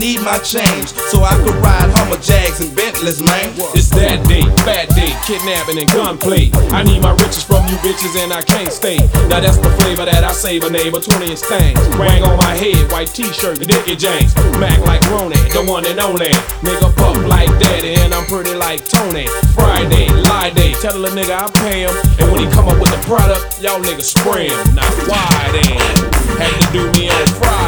need my change so I could ride Hummer Jags and Bentleys, man. It's that day, bad day, kidnapping and gunplay. I need my riches from you bitches and I can't stay. Now that's the flavor that I savor, neighbor, 20-inch things. Rang on my head, white t-shirt, Dickie James. Mac like Ronan, the one and only. Nigga puff like daddy and I'm pretty like Tony. Friday, lie day, tell a nigga I pay him. And when he come up with the product, y'all niggas spray him. Now why then? Had to do me on Friday.